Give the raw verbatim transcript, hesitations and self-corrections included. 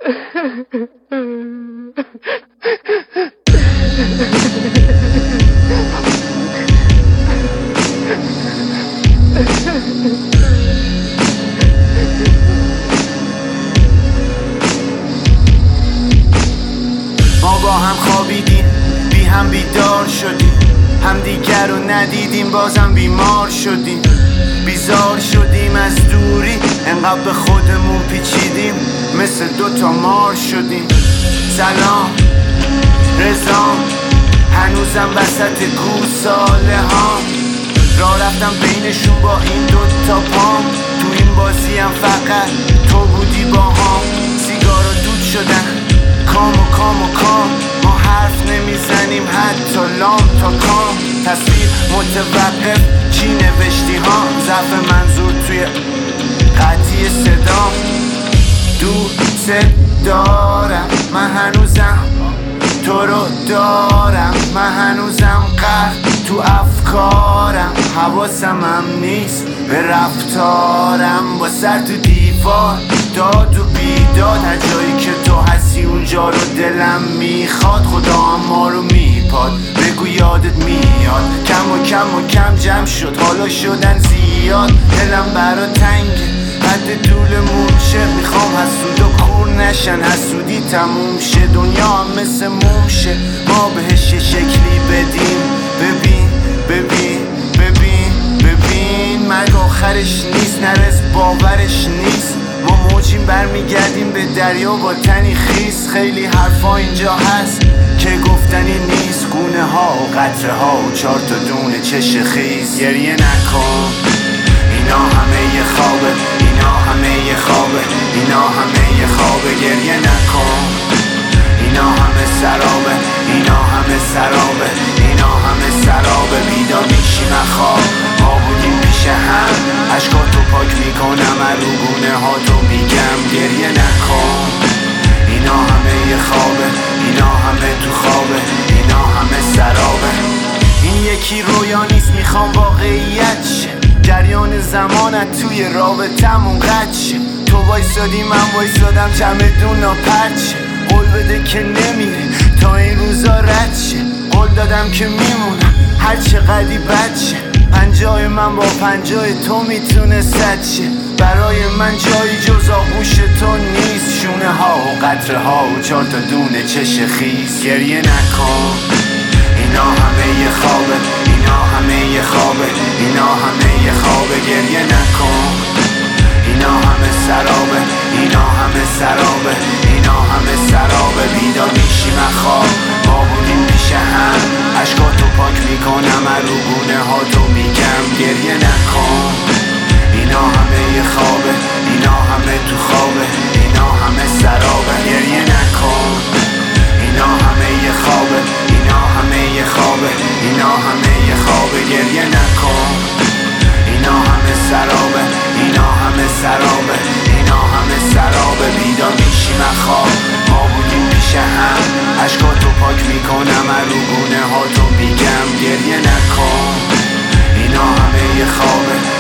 ما با هم خوابیدیم، بی هم بیدار شدیم، همدیگر رو ندیدیم بازم بیمار شدیم، بیزار شدیم از دوری، انقدر به خودمون پیچیدیم مثل دوتا مار شدیم. سلام رضا، هنوزم وسط گوساله ها راه رفتم بینشون با این دوتا پام، تو این بازی هم فقط تو بودی با هم. سیگارا دود شدن کام و کام و کام، ما حرف نمیزنیم حتی لام تا کام. تصویر متوقف چی نوشتی ها، ضعف منظور توی قطعی صدام. دوست دارم من هنوزم تو رو دارم، من هنوزم غرق تو افکارم، حواسم هم نیست به رفتارم، با سر تو دیوار داد و بیداد، هر جایی که تو هستی اونجا رو دلم میخواد، خدا هم ما رو میپاد بگو یادت میاد. کم و کم و کم جمع شد حالا شدن زیاد، دلم برا تنگه حد طولمون شه، میخوام حسود و کور نشن، حسودی تموم شه، دنیا هم مثل موم شه، ما بهش یه شکلی بدیم. ببین ببین ببین ببین مرگ آخرش نیست، نرس باورش نیست، ما موجیم برمیگردیم به دریا با تنی خیس. خیلی حرفا اینجا هست که گفتنی نیست، گونه ها و قطره ها و چار تا دونه چش خیز. گریه نکن اینا همه یه خوابه، اینا همه یه خوابه، اینا همه یه خوابه. گریه نکن اینا همه سرابه، اینا همه سرابه، اینا همه سرابه. بیدار میشیم خواب، ما بودیم پیش هم، عشقاتو پاک میکنم رو گونه ها تو میگم. گریه نکن اینا همه یه خوابه، اینا همه تو خوابه، اینا همه سرابه. این یکی رویا نیست میخوام واقعیت شه، جریان زمانت توی رابطمون قد شه. تو وایسادی من وایسادم چمدون ها پرد شه، قول بده که نمیره تا این روزا رد شه، قول دادم که میمونم هر چقدی بد شه. پنجای من با پنجای تو میتونه صد شه، برای من جایی جز آغوش تو نیست، شونه ها و قطره ها و چار تا دونه چش خیس. گریه نکن اینا همه یه خوابه، اینا همه یه خوابه، اینا همه یه خوابه. گریه نکن اینا همه سرابه، اینا همه سرابه، اینا همه سرابه. بیدار میشیم خواب، ما بودیم پیش هم، عشقاتو پاک میکنم رو گونه ها تو میگم. گریه نکن اینا همه یه خوابه، اینا همه تو خوابه، اینا همه سرابه. گریه نکن اینا همه یه خوابه، اینا همه یه خوابه، اینا همه یه خوابه. گریه نکن اینا همه سرابه، اینا همه سرابه، اینا همه سرابه. بیدار میشیم خواب، ما بودیم پیش هم، عشقاتو پاک میکنم رو گونه ها تو میگم. گریه نکن اینا همه یه خوابه،